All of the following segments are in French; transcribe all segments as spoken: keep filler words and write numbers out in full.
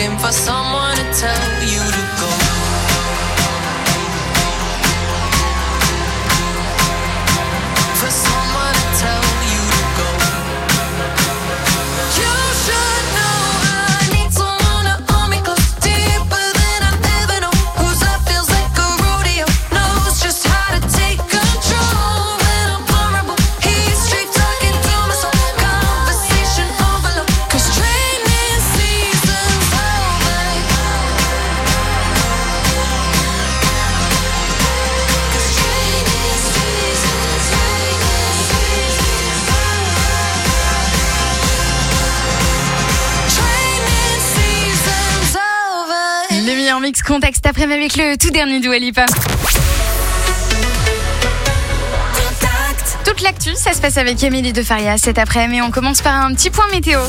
waiting for someone to tell you to go. For someone to tell you to go. You should know I need someone to hold me close, deeper than I've ever known. Whose love feels like a rodeo, knows just how to take control. When I'm vulnerable, he's straight talking to my soul. Conversation overload, 'cause training season's over. 'Cause training season's Training season's over. Le meilleur mix contexte après-midi avec le tout dernier Dua Lipa. Toute l'actu, ça se passe avec Émilie de Faria cet après-midi. On commence par un petit point météo.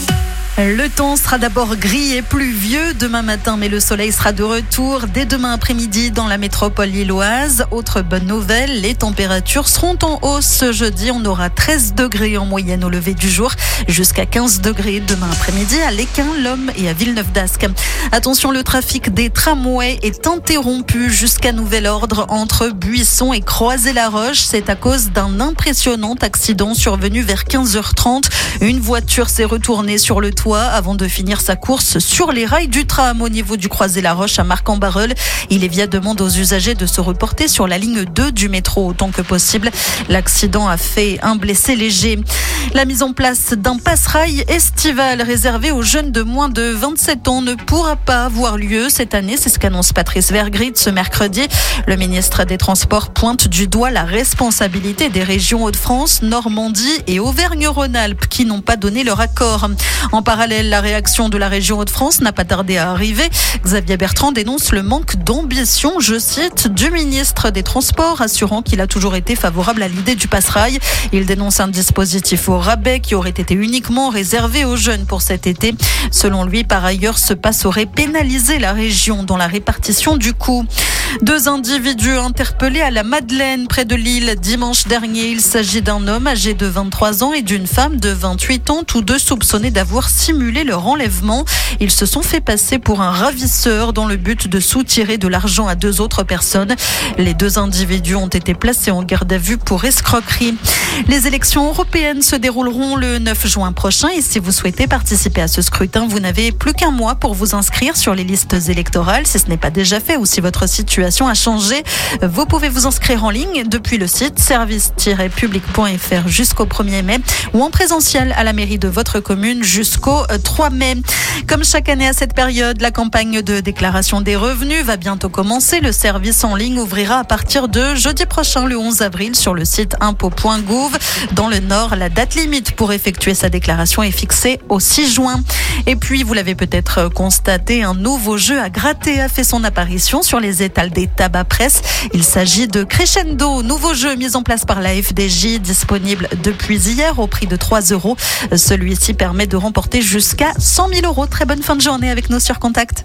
Le temps sera d'abord gris et pluvieux demain matin, mais le soleil sera de retour dès demain après-midi dans la métropole lilloise. Autre bonne nouvelle, les températures seront en hausse ce jeudi. On aura treize degrés en moyenne au lever du jour, jusqu'à quinze degrés demain après-midi à Léquin, Lomme et à Villeneuve-d'Ascq. Attention, le trafic des tramways est interrompu jusqu'à nouvel ordre entre Buisson et Croisé-la-Roche. C'est à cause d'un impressionnant accident survenu vers quinze heures trente. Une voiture s'est retournée sur le toit avant de finir sa course sur les rails du tram au niveau du Croisé-la-Roche à Marc-en-Barœul. Il est via demande aux usagers de se reporter sur la ligne deux du métro autant que possible. L'accident a fait un blessé léger. La mise en place d'un passe-rail estival réservé aux jeunes de moins de vingt-sept ans ne pourra pas avoir lieu cette année. C'est ce qu'annonce Patrice Vergrit ce mercredi. Le ministre des Transports pointe du doigt la responsabilité des régions Hauts-de-France, Normandie et Auvergne-Rhône-Alpes qui n'ont pas donné leur accord. En parallèle, la réaction de la région Hauts-de-France n'a pas tardé à arriver. Xavier Bertrand dénonce le manque d'ambition, je cite, du ministre des Transports, assurant qu'il a toujours été favorable à l'idée du passe-rail. Il dénonce un dispositif au rabais qui aurait été uniquement réservé aux jeunes pour cet été. Selon lui, par ailleurs, ce passe aurait pénalisé la région dans la répartition du coût. Deux individus interpellés à la Madeleine, près de Lille, dimanche dernier. Il s'agit d'un homme âgé de vingt-trois ans et d'une femme de vingt-huit ans, tous deux soupçonnés d'avoir simulé leur enlèvement. Ils se sont fait passer pour un ravisseur dans le but de soutirer de l'argent à deux autres personnes. Les deux individus ont été placés en garde à vue pour escroquerie. Les élections européennes se dérouleront le neuf juin prochain et si vous souhaitez participer à ce scrutin, vous n'avez plus qu'un mois pour vous inscrire sur les listes électorales. Si ce n'est pas déjà fait ou si votre situation a changé, vous pouvez vous inscrire en ligne depuis le site service tiret public point f r jusqu'au premier mai ou en présentiel à la mairie de votre commune jusqu'au trois mai. Comme chaque année à cette période, la campagne de déclaration des revenus va bientôt commencer. Le service en ligne ouvrira à partir de jeudi prochain, le onze avril, sur le site impôts point gouv. Dans le Nord, la date limite pour effectuer sa déclaration est fixée au six juin. Et puis, vous l'avez peut-être constaté, un nouveau jeu à gratter a fait son apparition sur les étals des tabacs presse. Il s'agit de Crescendo, nouveau jeu mis en place par la F D J, disponible depuis hier au prix de trois euros. Celui-ci permet de remporter jusqu'à cent mille euros. Très bonne fin de journée avec nous sur Contact.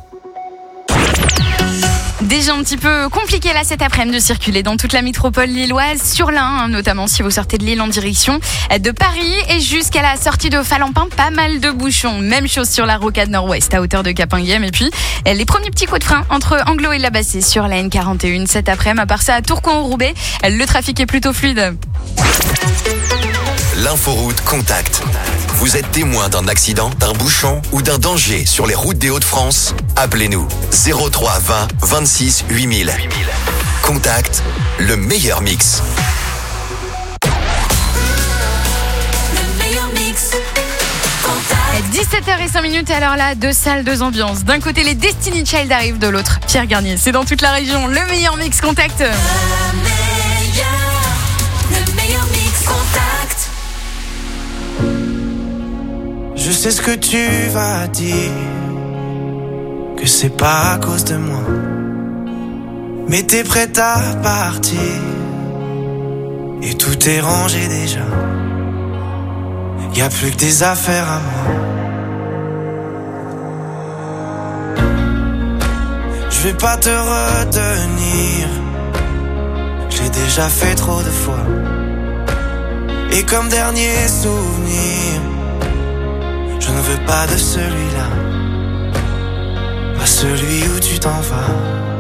Déjà un petit peu compliqué là cet après-midi de circuler dans toute la métropole lilloise, sur l'Ain, hein, notamment si vous sortez de Lille en direction de Paris et jusqu'à la sortie de Falampin, pas mal de bouchons. Même chose sur la rocade nord-ouest à hauteur de Capinguem et puis les premiers petits coups de frein entre Anglo et La Bassée sur la N quarante et un cet après-midi. À part ça, à Tourcoing-Roubaix, le trafic est plutôt fluide. L'inforoute Contact. Vous êtes témoin d'un accident, d'un bouchon ou d'un danger sur les routes des Hauts-de-France? Appelez-nous zéro trois vingt vingt-six huit mille. Contact, le meilleur mix. Le meilleur mix. dix-sept heures zéro cinq alors là, deux salles, deux ambiances. D'un côté, les Destiny Child arrivent, de l'autre, Pierre Garnier. C'est dans toute la région, le meilleur mix Contact. Le meilleur, le meilleur mix Contact. Je sais ce que tu vas dire, que c'est pas à cause de moi, mais t'es prête à partir, et tout est rangé déjà. Y'a plus que des affaires à moi. Je vais pas te retenir, j'ai déjà fait trop de fois. Et comme dernier souvenir, je ne veux pas de celui-là. celui où tu t'en vas.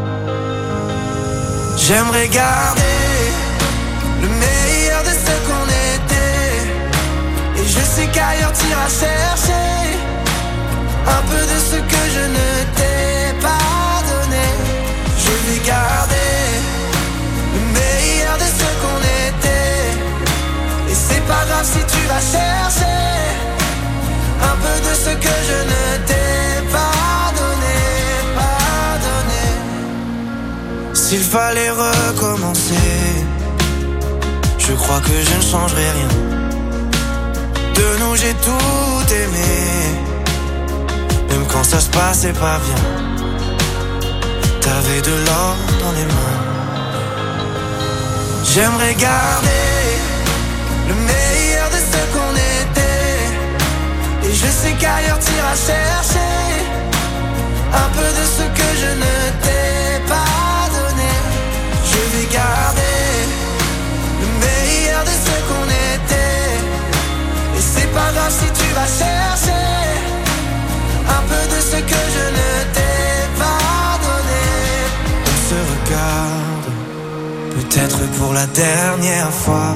J'aimerais garder le meilleur de ce qu'on était. Et je sais qu'ailleurs t'iras chercher un peu de ce que je ne t'ai pas donné. Je vais garder le meilleur de ce qu'on était. Et c'est pas grave si tu vas chercher un peu de ce que je ne t'ai pas donné, pas donné. S'il fallait recommencer, je crois que je ne changerai rien. De nous j'ai tout aimé, même quand ça se passait pas bien. T'avais de l'or dans les mains. J'aimerais garder le meilleur de ce qu'on était. Et je sais qu'ailleurs t'iras chercher un peu de ce que je ne t'ai pas donné. Je vais garder le meilleur de ce qu'on était. Et c'est pas grave si tu vas chercher un peu de ce que je ne t'ai pas donné. On se regarde, peut-être pour la dernière fois.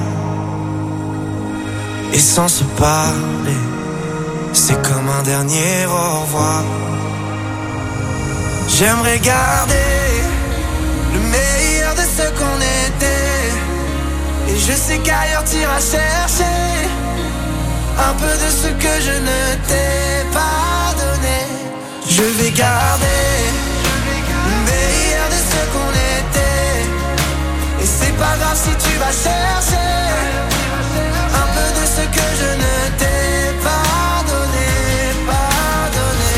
Et sans se parler, c'est comme un dernier au revoir. J'aimerais garder le meilleur de ce qu'on était. Et je sais qu'ailleurs t'iras chercher un peu de ce que je ne t'ai pas donné. Je vais garder le meilleur de ce qu'on était. Et c'est pas grave si tu vas chercher un peu de ce que je ne t'ai pas donné, pas donné.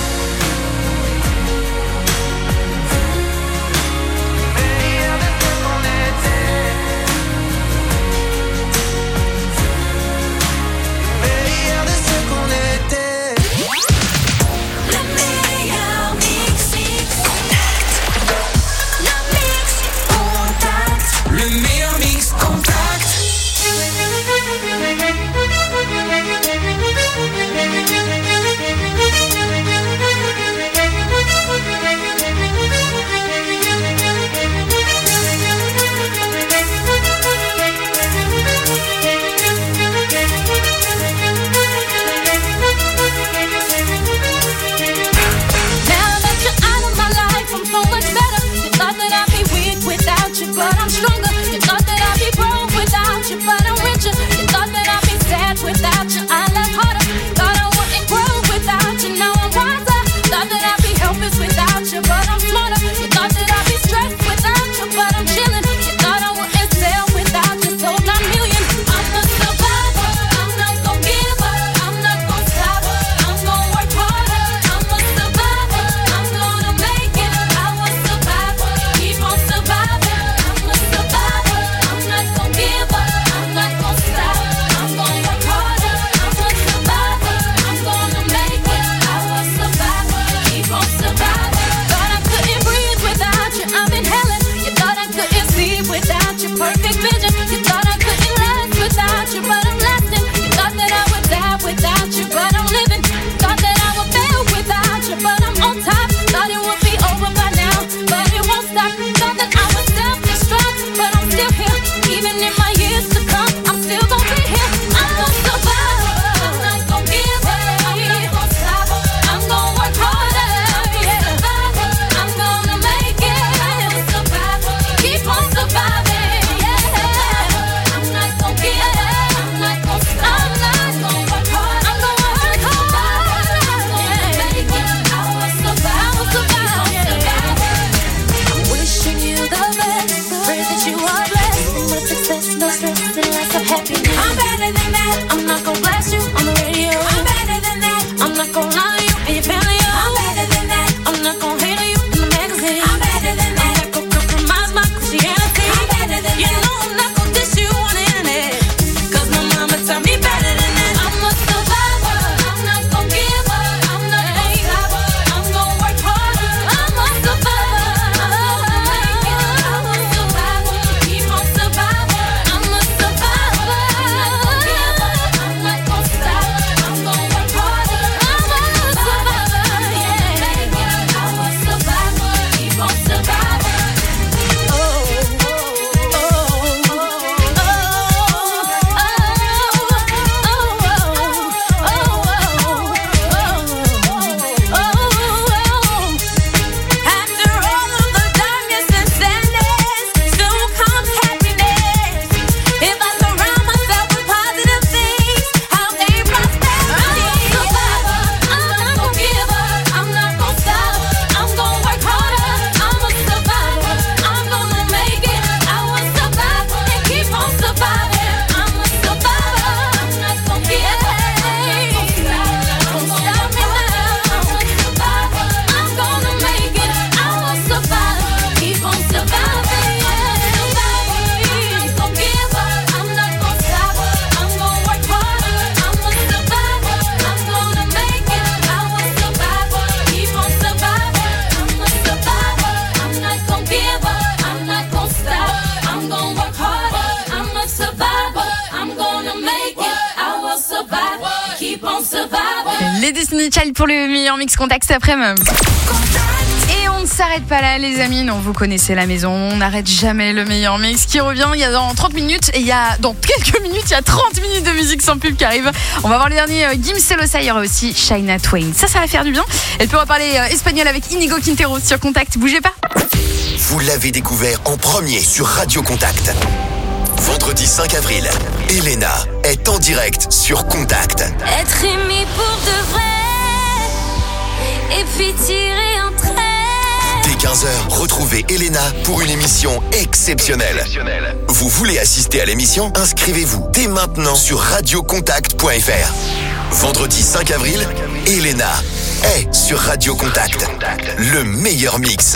Le meilleur de ce qu'on était. Le meilleur de ce qu'on était. Le meilleur mix, le mix contact. Le meilleur mix contact. Les Destiny Child pour le meilleur mix contact cet après-midi. Et on ne s'arrête pas là, les amis. Non, vous connaissez la maison. On n'arrête jamais le meilleur mix qui revient. Il y a dans trente minutes et il y a dans quelques minutes, il y a trente minutes de musique sans pub qui arrive. On va voir le dernier euh, Gims Celosa. Il y aura aussi Shania Twain. Ça, ça va faire du bien. Elle peut reparler euh, espagnol avec Inigo Quintero sur Contact. Bougez pas. Vous l'avez découvert en premier sur Radio Contact. Vendredi cinq avril, Elena est en direct sur Contact. Être aimé pour de vrai et puis tirer un trait. Dès quinze heures, retrouvez Elena pour une émission exceptionnelle. Vous voulez assister à l'émission? Inscrivez-vous dès maintenant sur radio contact point f r. Vendredi cinq avril, Elena est sur Radio Contact. Le meilleur mix.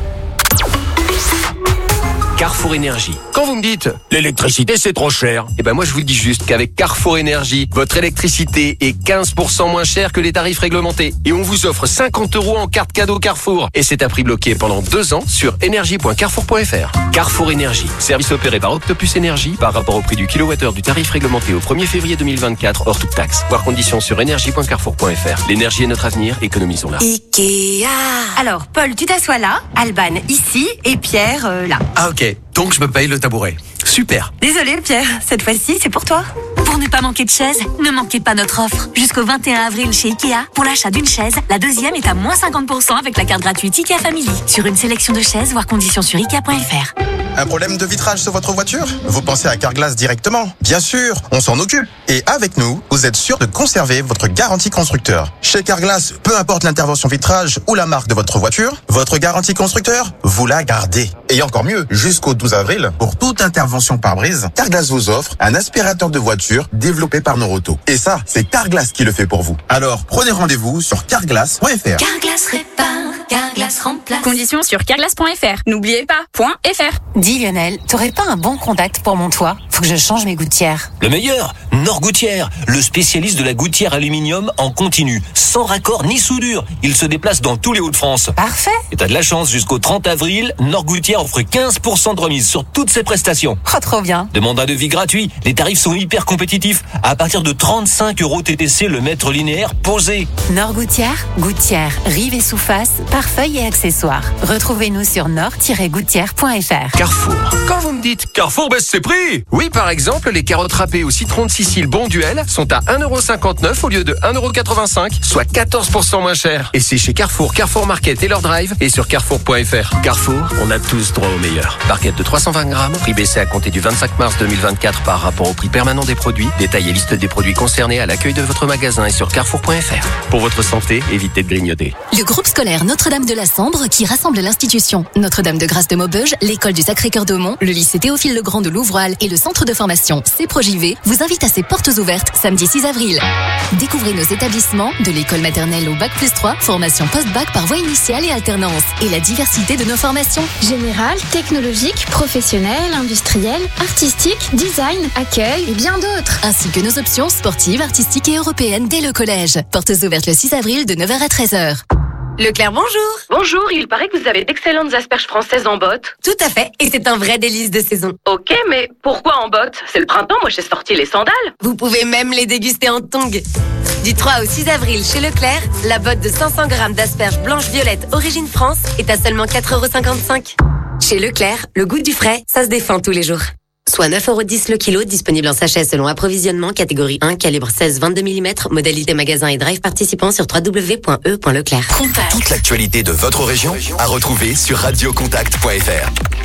Carrefour Énergie. Quand vous me dites l'électricité c'est trop cher, eh ben moi je vous dis juste qu'avec Carrefour Énergie, votre électricité est quinze pour cent moins chère que les tarifs réglementés. Et on vous offre cinquante euros en carte cadeau Carrefour. Et c'est à prix bloqué pendant deux ans sur énergie point carrefour point f r. Carrefour Énergie. Service opéré par Octopus Énergie par rapport au prix du kilowattheure du tarif réglementé au premier février deux mille vingt-quatre hors toute taxe. Voir conditions sur énergie point carrefour point f r. L'énergie est notre avenir, économisons-la. Ikea. Alors, Paul, tu t'assois là, Alban ici et Pierre euh, là. Ah ok, donc je me paye le tabouret. Super. Désolé Pierre, cette fois-ci c'est pour toi. Pour ne pas manquer de chaises, ne manquez pas notre offre. Jusqu'au vingt et un avril chez Ikea, pour l'achat d'une chaise, la deuxième est à moins cinquante pour cent avec la carte gratuite Ikea Family. Sur une sélection de chaises, voir conditions sur ikea point f r. Un problème de vitrage sur votre voiture? Vous pensez à Carglass directement? Bien sûr, on s'en occupe. Et avec nous, vous êtes sûr de conserver votre garantie constructeur. Chez Carglass, peu importe l'intervention vitrage ou la marque de votre voiture, votre garantie constructeur, vous la gardez. Et encore mieux, jusqu'au douze avril, pour toute intervention pare-brise, Carglass vous offre un aspirateur de voiture développé par Noroto. Et ça, c'est Carglass qui le fait pour vous. Alors, prenez rendez-vous sur carglass point f r. Carglass répare, Carglass remplace. Conditions sur carglass point f r. N'oubliez pas, .fr. Dis Lionel, t'aurais pas un bon contact pour mon toit? Faut que je change mes gouttières. Le meilleur, Nord Gouttière, le spécialiste de la gouttière aluminium en continu, sans raccord ni soudure. Il se déplace dans tous les Hauts-de-France. Parfait. Et t'as de la chance, jusqu'au trente avril, Nord Gouttière offre quinze pour cent de remise sur toutes ses prestations. Oh, trop bien. Demande un devis gratuit, les tarifs sont hyper compétitifs. À partir de trente-cinq euros T T C le mètre linéaire posé. Nord Gouttière, gouttière, rives et sous-face, pare-feuilles et accessoires. Retrouvez-nous sur nord tiret gouttière point f r. Carrefour. Quand vous me dites Carrefour baisse ses prix. Oui, par exemple, les carottes râpées au citron de Sicile Bon Duel sont à un euro cinquante-neuf au lieu de un euro quatre-vingt-cinq, soit quatorze pour cent moins cher. Et c'est chez Carrefour, Carrefour Market et leur drive et sur carrefour point f r. Carrefour, on a tous droit au meilleur. Barquette de trois cent vingt grammes, prix baissé à compter du vingt-cinq mars deux mille vingt-quatre par rapport au prix permanent des produits. Détail et liste des produits concernés à l'accueil de votre magasin et sur carrefour point f r. Pour votre santé, évitez de grignoter. Le groupe scolaire Notre-Dame de la Sambre qui rassemble l'institution Notre-Dame de Grâce de Maubeuge, l'école du Sacré-Cœur d'Aumont, le lycée Théophile Legrand de Louvroil et le centre de formation C-Pro-J-V vous invite à ses portes ouvertes samedi six avril. Découvrez nos établissements de l'école maternelle au bac plus trois, formation post-bac par voie initiale et alternance et la diversité de nos formations. Générale, technologique, professionnelle, industrielle, artistique, design, accueil et bien d'autres. Ainsi que nos options sportives, artistiques et européennes dès le collège. Portes ouvertes le six avril de neuf heures à treize heures. Leclerc, bonjour. Bonjour, il paraît que vous avez d'excellentes asperges françaises en botte. Tout à fait, et c'est un vrai délice de saison. Ok, mais pourquoi en botte? C'est le printemps, moi j'ai sorti les sandales. Vous pouvez même les déguster en tongs. Du trois au six avril chez Leclerc, la botte de cinq cents grammes d'asperges blanches violettes origine France est à seulement quatre euros cinquante-cinq. Chez Leclerc, le goût du frais, ça se défend tous les jours. Soit neuf euros dix le kilo, disponible en sachet selon approvisionnement, catégorie un, calibre seize vingt-deux millimètres, modalité magasin et drive participant sur w w w point e point leclerc. Toute l'actualité de votre région à retrouver sur radio contact point f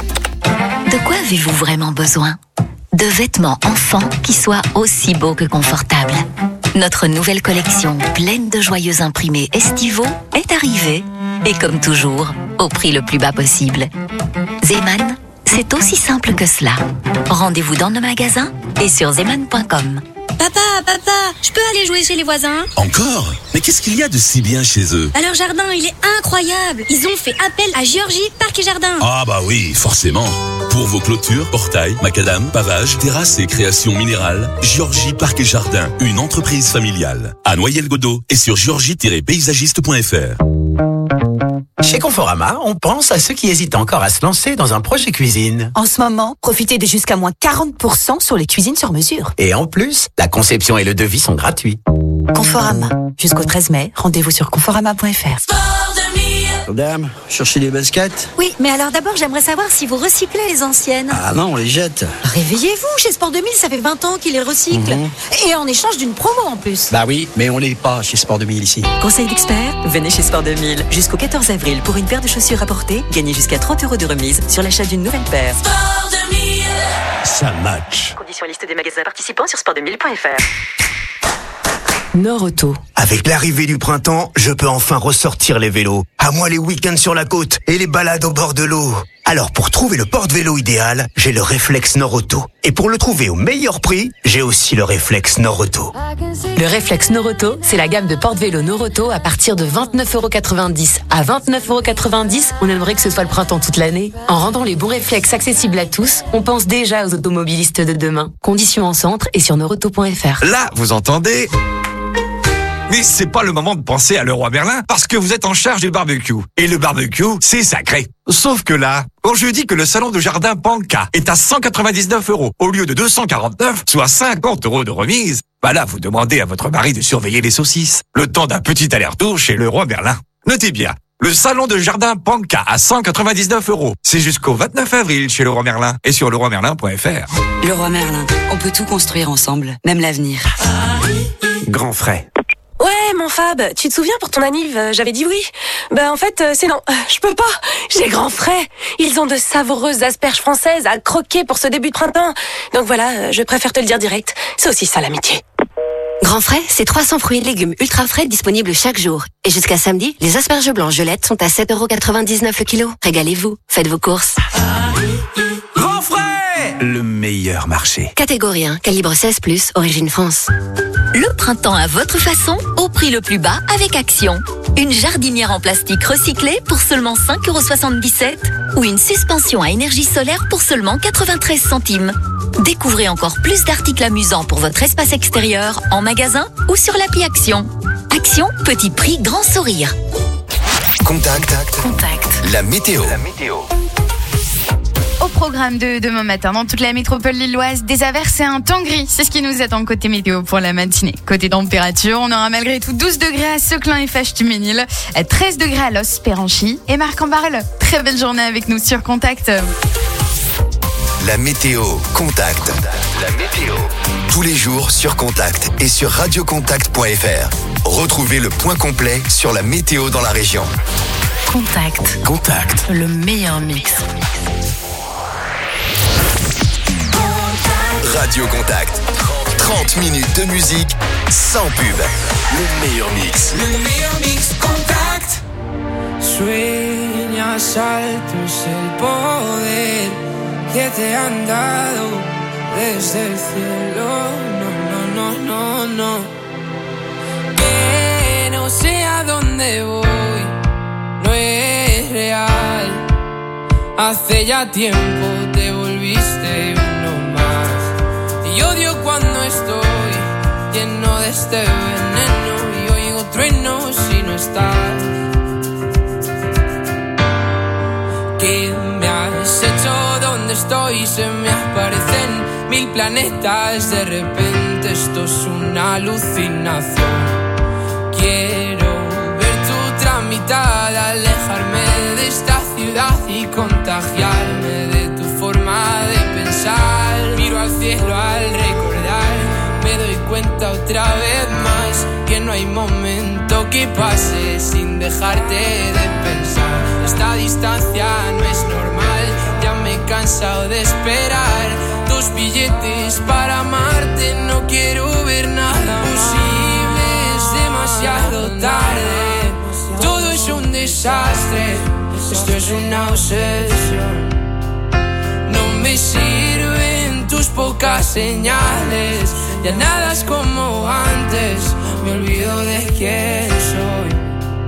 r. De quoi avez-vous vraiment besoin? De vêtements enfants qui soient aussi beaux que confortables. Notre nouvelle collection pleine de joyeux imprimés estivaux est arrivée. Et comme toujours, au prix le plus bas possible. Zeman, c'est aussi simple que cela. Rendez-vous dans nos magasins et sur zeman point com. Papa, papa, je peux aller jouer chez les voisins? Encore? Mais qu'est-ce qu'il y a de si bien chez eux? Bah, leur jardin, il est incroyable. Ils ont fait appel à Géorgie Parc et Jardin. Ah bah oui, forcément. Pour vos clôtures, portails, macadam, pavages, terrasses et créations minérales, Géorgie Parc et Jardin, une entreprise familiale. À Noyelles-Godeau et sur géorgie tiret paysagiste point f r. Chez Conforama, on pense à ceux qui hésitent encore à se lancer dans un projet cuisine. En ce moment, profitez de jusqu'à moins quarante pour cent sur les cuisines sur mesure. Et en plus, la conception et le devis sont gratuits. Conforama. Jusqu'au treize mai, rendez-vous sur conforama point f r. Madame, cherchez des baskets? Oui, mais alors d'abord, j'aimerais savoir si vous recyclez les anciennes. Ah non, on les jette. Réveillez-vous, chez Sport deux mille, ça fait vingt ans qu'ils les recyclent. Mhm. Et en échange d'une promo en plus. Bah oui, mais on l'est pas chez Sport deux mille ici. Conseil d'expert, venez chez Sport deux mille. Jusqu'au quatorze avril, pour une paire de chaussures apportées, gagnez jusqu'à trente euros de remise sur l'achat d'une nouvelle paire. Sport deux mille. Ça match. Conditions et liste des magasins participants sur sport deux mille point f r. Nord-Auto. Avec l'arrivée du printemps, je peux enfin ressortir les vélos. À moi les week-ends sur la côte et les balades au bord de l'eau. Alors pour trouver le porte-vélo idéal, j'ai le réflexe Nord-Auto. Et pour le trouver au meilleur prix, j'ai aussi le réflexe Nord-Auto. Le réflexe Nord-Auto, c'est la gamme de porte-vélo Nord-Auto à partir de vingt-neuf euros quatre-vingt-dix. À vingt-neuf euros quatre-vingt-dix, on aimerait que ce soit le printemps toute l'année. En rendant les bons réflexes accessibles à tous, on pense déjà aux automobilistes de demain. Conditions en centre et sur nord auto point f r. Là, vous entendez ? Mais c'est pas le moment de penser à Leroy Merlin parce que vous êtes en charge du barbecue. Et le barbecue, c'est sacré. Sauf que là, quand je dis que le salon de jardin Panka est à cent quatre-vingt-dix-neuf euros au lieu de deux cent quarante-neuf, soit cinquante euros de remise, bah là, vous demandez à votre mari de surveiller les saucisses. Le temps d'un petit aller-retour chez Leroy Merlin. Notez bien, le salon de jardin Panka à cent quatre-vingt-dix-neuf euros. C'est jusqu'au vingt-neuf avril chez Leroy Merlin et sur leroy merlin point f r. Leroy Merlin, on peut tout construire ensemble, même l'avenir. Grand frais. Ouais, mon Fab, tu te souviens pour ton anniv, euh, j'avais dit oui. Bah en fait, euh, c'est non. Euh, Je peux pas. J'ai grand frais. Ils ont de savoureuses asperges françaises à croquer pour ce début de printemps. Donc voilà, euh, je préfère te le dire direct. C'est aussi ça l'amitié. Grand frais, c'est trois cents fruits et légumes ultra frais disponibles chaque jour. Et jusqu'à samedi, les asperges blanches Gelette sont à sept euros quatre-vingt-dix-neuf le kilo. Régalez-vous, faites vos courses. Grand frais, le meilleur marché. Catégorie un, calibre seize plus, origine France. Le printemps à votre façon, au prix le plus bas avec Action. Une jardinière en plastique recyclée pour seulement cinq euros soixante-dix-sept ou une suspension à énergie solaire pour seulement quatre-vingt-treize centimes. Découvrez encore plus d'articles amusants pour votre espace extérieur en magasin ou sur l'appli Action. Action, petit prix, grand sourire. Contact. Contact. La météo. La météo. Au programme de demain matin, dans toute la métropole lilloise, des averses et un temps gris. C'est ce qui nous attend côté météo pour la matinée. Côté température, on aura malgré tout douze degrés à Seclin et Fâche-Tuménil, treize degrés à Los, Péranchy et Marc-en-Barœul. Très belle journée avec nous sur Contact. La météo. Contact. La météo. Tous les jours sur Contact et sur radio contact point f r. Retrouvez le point complet sur la météo dans la région. Contact. Contact. Le meilleur mix. Radio Contact. trente minutes de musique sans pub. Le meilleur mix. Le meilleur mix. Contact. Sueñas altos el poder que te han dado desde el cielo. No, no, no, no, no. Que no sé a dónde voy, no es real. Hace ya tiempo te volviste uno más. Y odio cuando estoy lleno de este veneno y oigo truenos si no estás. ¿Qué me has hecho? ¿Dónde estoy? Se me aparecen mil planetas. De repente esto es una alucinación. Quiero ver tu otra mitad, alejarme de esta ciudad y contagiarme de tu forma de pensar. Miro al cielo al recordar, me doy cuenta otra vez más que no hay momento que pase sin dejarte de pensar. Esta distancia no es normal, ya me he cansado de esperar tus billetes para amarte. No quiero ver nada posible, es demasiado tarde. Todo es un desastre, esto es una obsesión. No me sirven tus pocas señales, ya nada es como antes, me olvido de quién soy.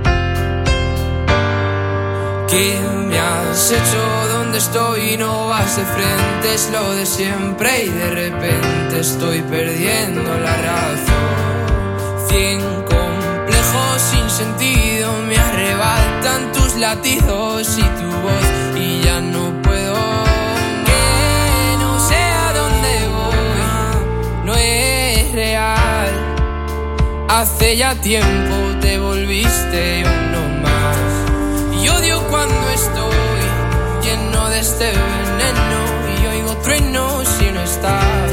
¿Qué me has hecho? ¿Dónde estoy? No vas de frente, es lo de siempre y de repente estoy perdiendo la razón. Cien complejos sin sentido me arrebatan faltan tus latidos y tu voz y ya no puedo. Que no sé a dónde voy, no es real. Hace ya tiempo te volviste uno más. Y odio cuando estoy lleno de este veneno y oigo truenos si no estás.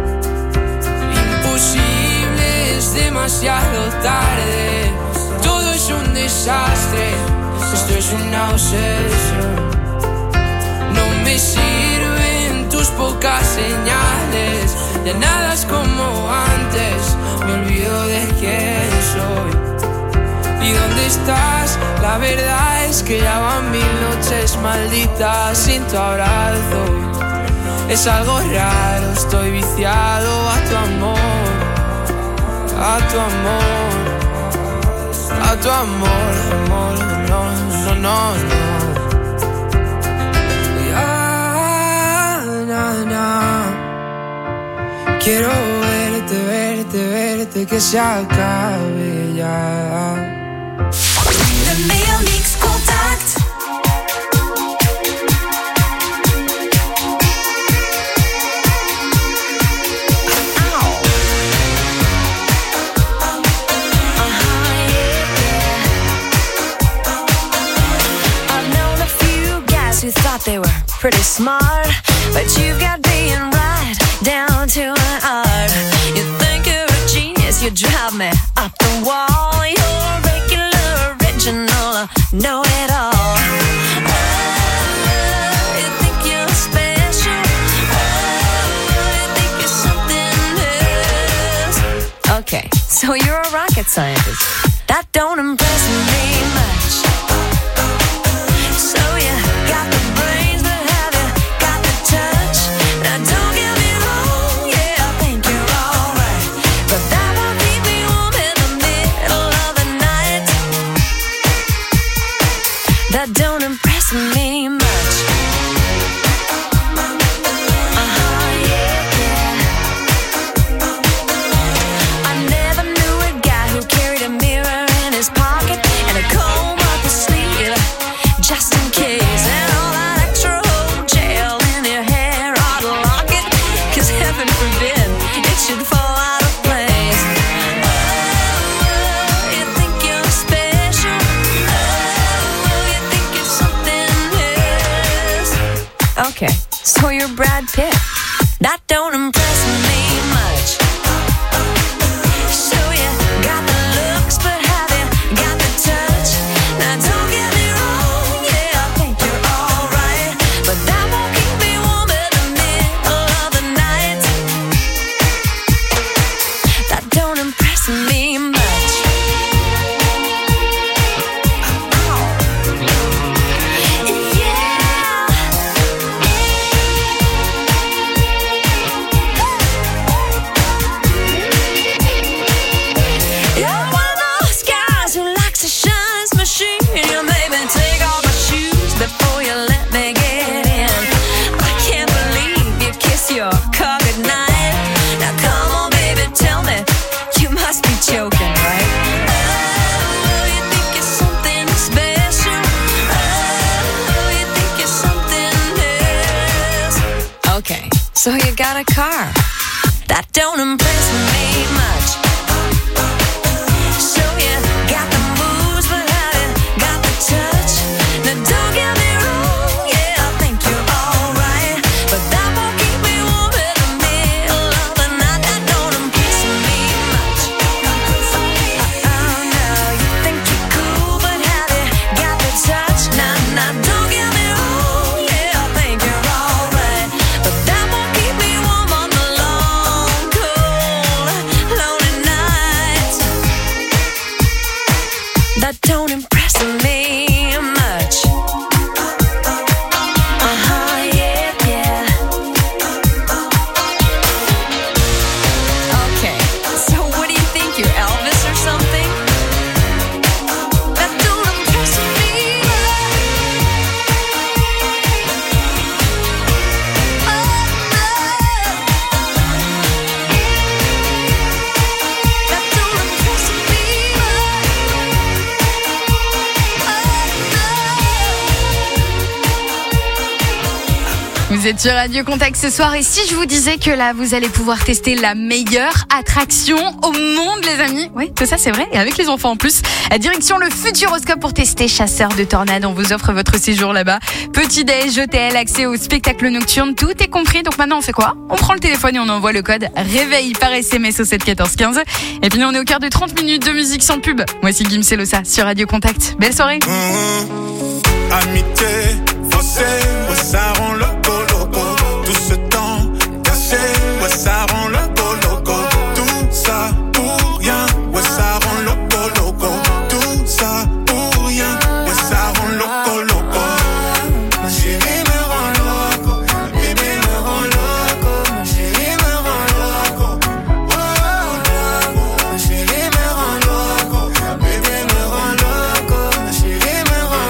Imposible, es demasiado tarde. Todo es un desastre, esto es una obsesión. No me sirven tus pocas señales, ya nada es como antes, me olvido de quién soy. ¿Y dónde estás? La verdad es que ya van mil noches malditas sin tu abrazo. Es algo raro, estoy viciado a tu amor, a tu amor. A tu amor, amor, no, no, no, no. Ya, na, na. Quiero verte, verte, verte, que se acabe ya. Le meilleur mix Contact. Who thought they were pretty smart, but you've got being right down to an art. You think you're a genius, you drive me up the wall. You're regular, original, know it all. Oh, you think you're special. Oh, you think you're something else. Okay, so you're a rocket scientist. That don't impress me much. So you got the brains, but have you got the touch? Now don't get me wrong, yeah, I think you're alright, but that won't keep me warm in the middle of the night. That don't impress me much. Uh-huh, yeah, yeah. I never knew a guy who carried a mirror in his pocket and a comb up his sleeve, just in case, and all that extra old gel in your hair ought to lock it, cause heaven forbid it should fall out of place. Oh, you think you're special. Oh, you think you're something else. Okay, so you're Brad Pitt. That don't impress me much. So you got the looks, but have you got the touch? Now don't get me wrong, yeah, I think you're alright, but that won't keep me warm in the middle of the night. That don't impress me much. You're one of those guys who likes to shine his machine. You made me take off my shoes before you let me get in. I can't believe you kiss your car goodnight. Now come on, baby, tell me, you must be joking, right? Oh, you think you're something special. Oh, you think you're something else. Okay, so you got a car. That don't impress me much. So you got the moves, but have you got the touch? Now don't get me wrong, yeah, I think you're alright, but that won't keep me warm in the middle of the night. That don't impress me much. Oh no, you think you're cool, but have you got the touch? Now, now don't get me wrong, yeah, I think you're alright, but that won't keep me warm on the long cold Vous êtes sur Radio Contact ce soir et si je vous disais que là vous allez pouvoir tester la meilleure attraction au monde les amis. Oui, tout ça c'est vrai et avec les enfants en plus. Direction le Futuroscope pour tester Chasseur de Tornades. On vous offre votre séjour là-bas. Petit déj, hôtel, accès au spectacle nocturne, tout est compris. Donc maintenant on fait quoi? On prend le téléphone et on envoie le code réveil par S M S au sept quatorze quinze. Et puis nous on est au cœur de trente minutes de musique sans pub. Voici Gims et Losa sur Radio Contact. Belle soirée. Mmh, amitié, faussé, ouais, ça rend loco loco. Tout ce temps caché, ouais, ça rend loco loco. Tout ça pour rien, ouais, ça rend loco loco. Tout ça pour rien, ouais, ça rend loco loco. Ma chérie me rend loco, ma bébé me rend loco. Ma chérie me rend loco, oh loco. Ma chérie me rend loco, ma bébé me rend loco. Ma chérie me rend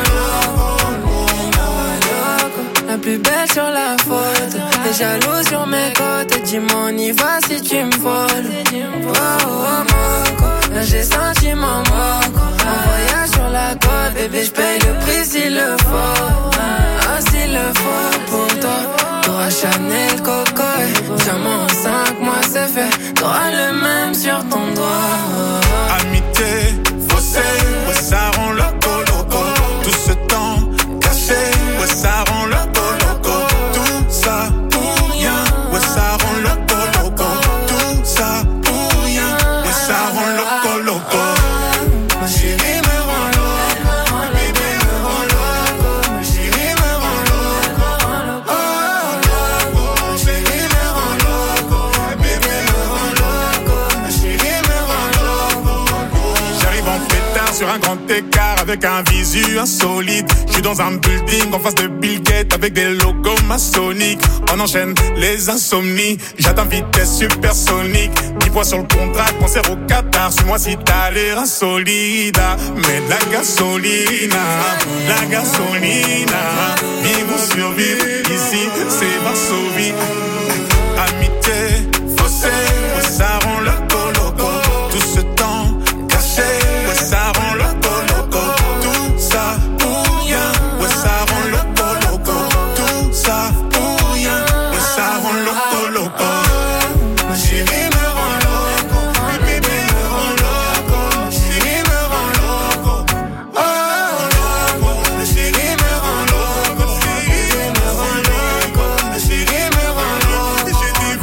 loco. La plus belle sur la photo, t'es jaloux sur mes côtes. Dis-moi on y va si tu me voles. Oh, oh, moco, là j'ai senti mon moco. Un voyage sur la côte, bébé j'paye le prix s'il le faut. Ah s'il le faut pour toi, t'auras Chanel Coco. Diamant en cinq mois c'est fait, t'auras le même sur ton doigt. Amitié, faussé, ouais ça rend loco loco. Tout ce temps caché, ouais ça rend loco loco. Tout ça pour rien, ouais ça rend loco loco. Tout ça pour rien, ouais ça rend loco loco. Ma chérie me rend loco, ma bébé me rend loco. Ma chérie me rend loco, oh loco. Ma chérie me rend loco, ma bébé me rend loco. Ma chérie me rend loco. J'arrive en pétard sur un grand écart avec un visu insolite. J'suis dans un building en face de Bill Gates avec des logos maçonniques. On enchaîne les insomnies, j'atteins vitesse supersonique. dix points sur le contrat, concert au Qatar. Suis-moi si t'as l'air insolide. Mais de la gasolina, la gasolina. Vivre ou survivre, ici c'est Varsovie. Amitié, faussé, ouais, ça rend loco loco. Tout ce temps caché, ouais ça rend loco loco. Tout ça pour rien, ouais ça rend loco loco. Tout ça pour rien, ouais ça rend loco loco. Ma chérie me rend loco, ma bébé me rend loco. Ma chérie me rend loco, oh loco. Ma chérie me rend loco, ma chérie me rend loco. Ma chérie me rend loco.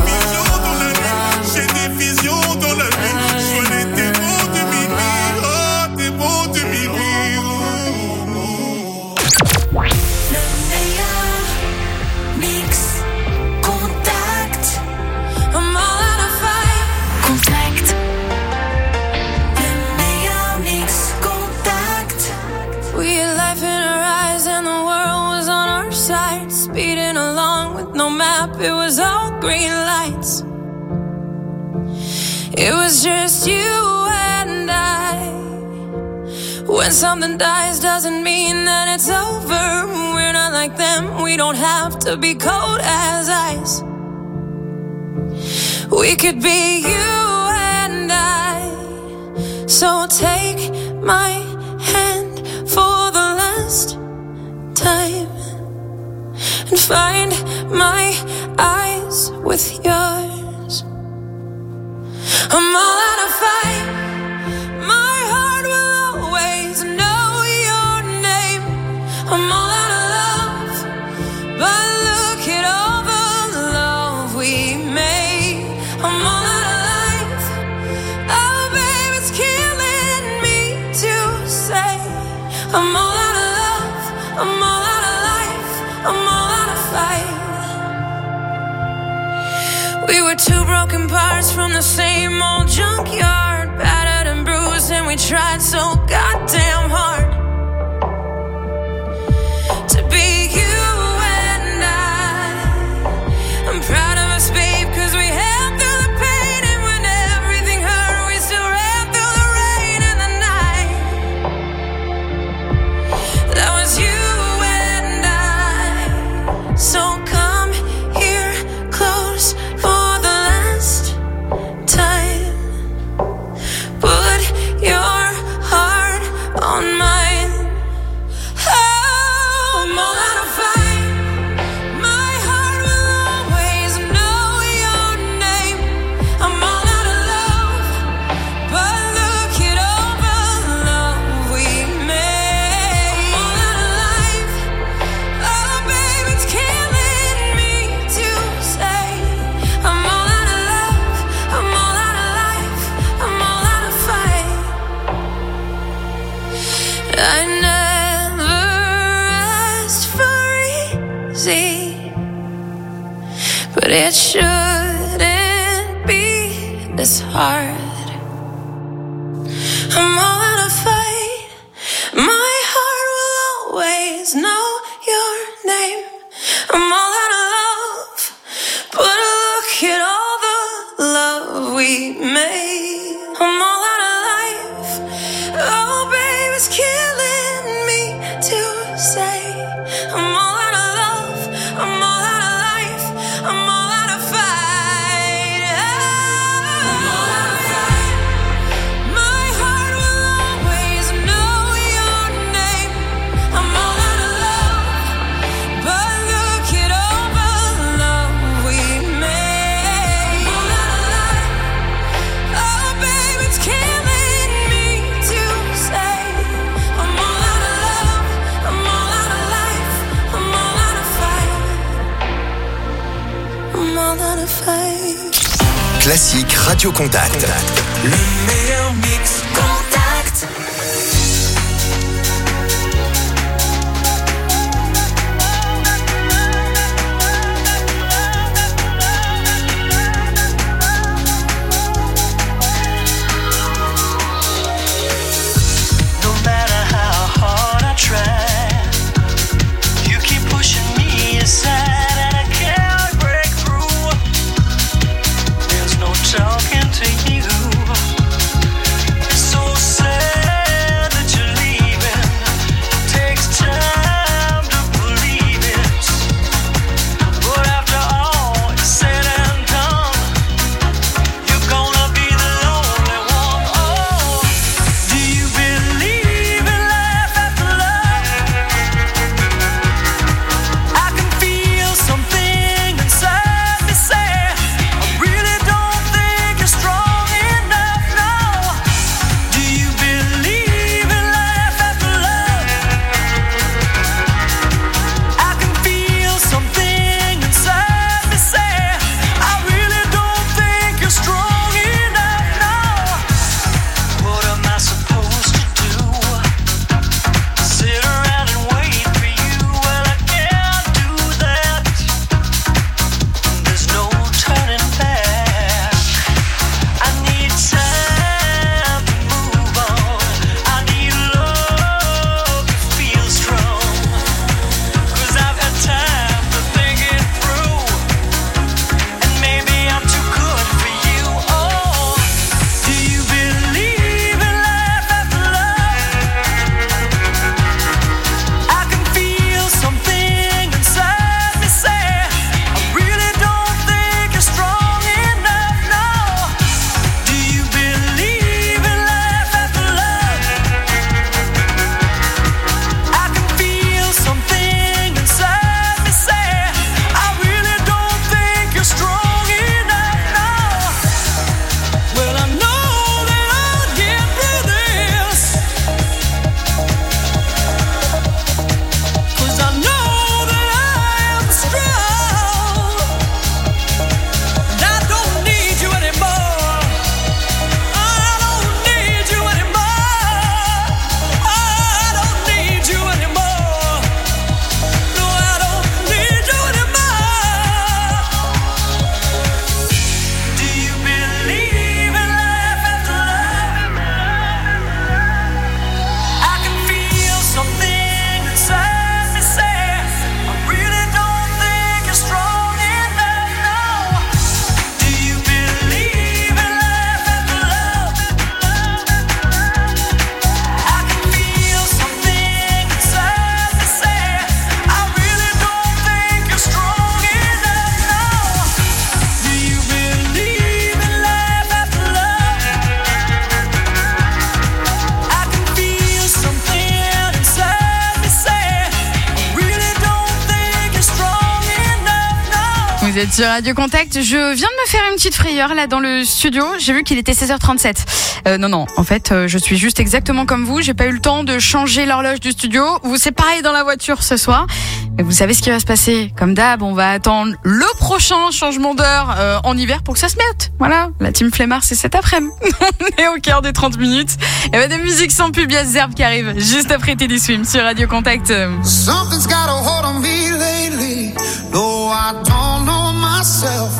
J'ai des visions dans la nuit, j'ai des visions dans la nuit. Je vois les démons de minuit, oh démons de minuit. Le meilleur mix Contact. I'm all out of fight. Contact. Le meilleur mix Contact. We had life in our eyes and the world was on our side. Speeding along with no map, it was all green lights. It was just you and I. When something dies doesn't mean that it's over. We're not like them, we don't have to be cold as ice. We could be you and I. So take my hand for the last time and find my eyes with yours. I'm all out of fight. My heart will always know your name. I'm all out of love, but look at all the love we made. I'm all out of life. Oh, babe, it's killing me to say. I'm all out of love. I'm all out of life. I'm all out of fight. We were two broken parts from the same old junkyard, battered and bruised, and we tried so goddamn hard to be you and I. I'm proud of us, babe, cause we held through the pain, and when everything hurt, we still ran through the rain and the night. That was you and I. So come here close for the last time. Put your heart on my it shouldn't be this hard. I'm all out of fight. My heart will always know your name. I'm all out of love, but look at all the love we made. I'm all out of life. Oh, babe, it's killing me to say. I'm all out of love. I'm all out of life. I'm all out of fight. I'm all out of fight. My heart will always know your name. I'm all out of love, but look at all the love we made. I'm all out of life. Oh, babe, it's killing me to say. I'm all out of love. I'm all out of life. I'm all out of fight. I'm all out of fight. Classique Radio Contact. Le meilleur mix. Contact. No matter how hard I try, you keep pushing me aside and I can't break through. There's no talking to you. It's so sad that you're leaving. It takes time to believe it. But after all is said and done, you're gonna be the lonely one. Oh, do you believe in life after love? I can feel something inside me say, I really don't think you're strong enough now. Do you believe in life after love? I can feel something inside me say, I really don't think you're strong enough now. What am I supposed to do? Sit around and wait for you? Well, I can't do that. There's no turning back. I need time to move on. I need love to feel strong. Cause I've had time to think it through. And maybe I'm too good for you. Oh, do you believe in life after love? I can feel something inside me say, I really don't think you're strong enough now. Do you believe in life after love? I can feel something inside me say, I really don't think you're strong enough now. Well, I know that I'll get through this, 'cause I know that I am strong. And I don't need you anymore. I don't need you anymore. I don't need you anymore. No, I don't need you anymore. Do you believe in life after love? I can feel something inside me say, I really don't think you're strong enough now. Do you believe in life after love? I can feel something inside me say, I really don't think you're strong enough now. Do you believe in life after love? I can feel something inside me say, I really don't think you're strong enough now. Vous êtes sur Radio Contact. Je viens de me faire une petite frayeur là dans le studio. J'ai vu qu'il était seize heures trente-sept. Euh, non, non. En fait, euh, je suis juste exactement comme vous. J'ai pas eu le temps de changer l'horloge du studio. Vous, c'est pareil dans la voiture ce soir. Mais vous savez ce qui va se passer. Comme d'hab, on va attendre le prochain changement d'heure euh, en hiver pour que ça se mette. Voilà. La team Flemmard, c'est cet après-midi. On est au cœur des trente minutes. Il y avait des musiques sans pub, il y a Zerbe qui arrive juste après Teddy Swim sur Radio Contact. Something's got a hold on me lately. No, I don't know myself.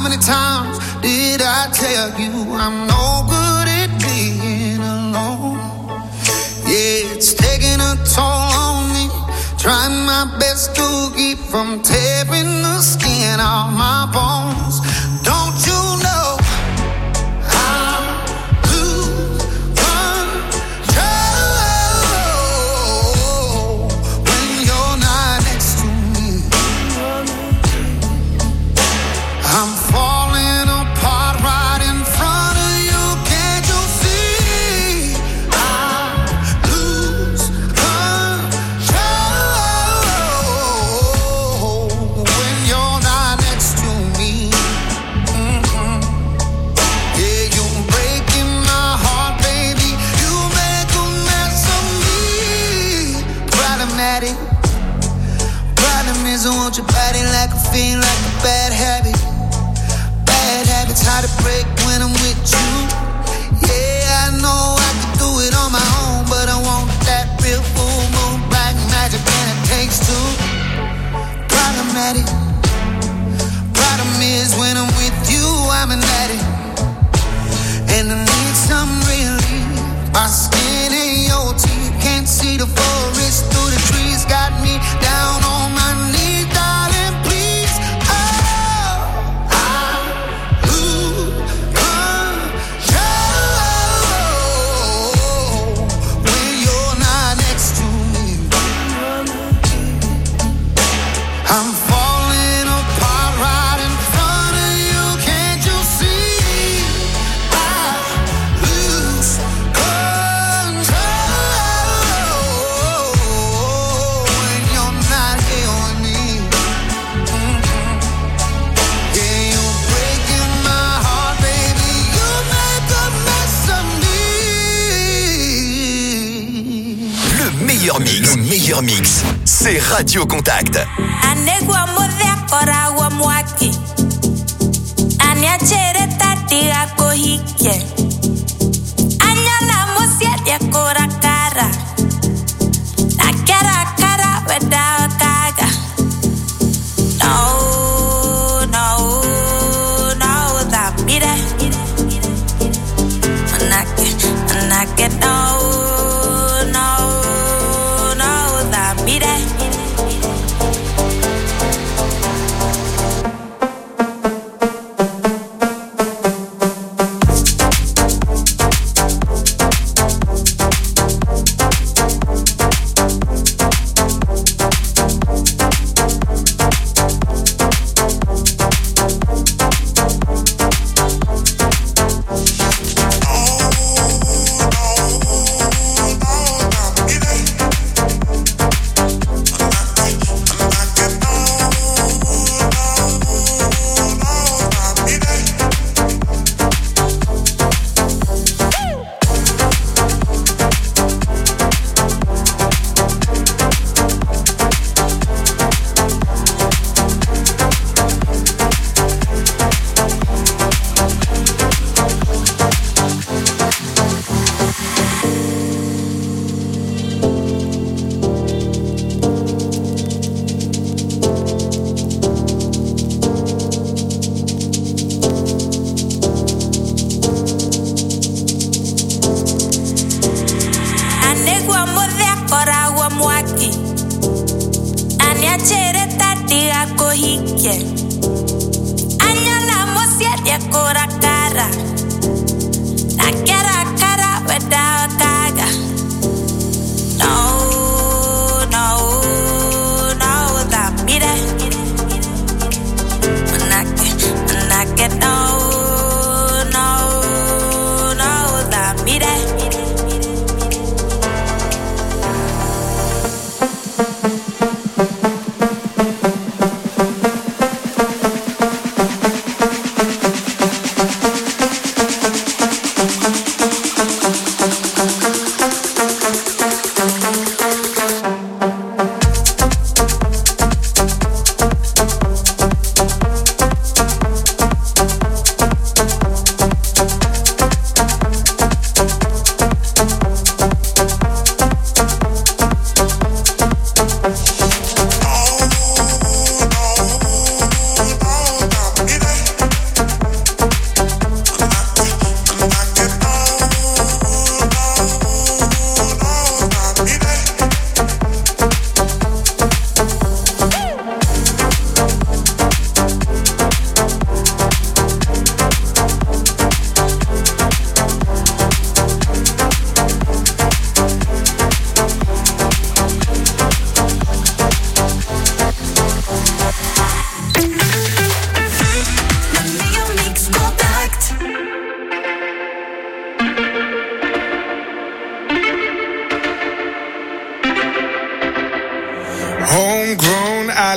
many times did I tell you I'm no good at being alone? Yeah, it's taking a toll on me. Trying my best to keep from tearing the skin off my bones. Don't you know I lose control when you're not next to me? I'm falling apart right in front of you. Can't you see? I lose control when you're not next to me. Mm-hmm. Yeah, you're breaking my heart, baby. You make a mess of me. Problematic. Problem is I want your body like a fiend, like a bad habit. Bad habits hard to break when I'm with you. Yeah, I know I can do it on my own, but I want that real full moon black magic, and it takes two. Problematic. Problem is when I'm with you, I'm an addict, and I need some relief. My skin and your teeth can't see the forest through the trees. Got me down on my knees, darling, please. Oh, I lose control when you're not next to me. I'm falling apart right in front of you. Can't you see? I lose control when you're not here with me. Mm-hmm. Yeah, you're breaking my heart, baby. You make a mess of me. Le meilleur mix, le meilleur mix, c'est Radio Contact. Anegwa modea kora wa mwaki Anya chere tati ako hike Anya la mosia dia kora kara Na kara kara weda kaga No, no, no da mire Anake, anake no, no, no da mire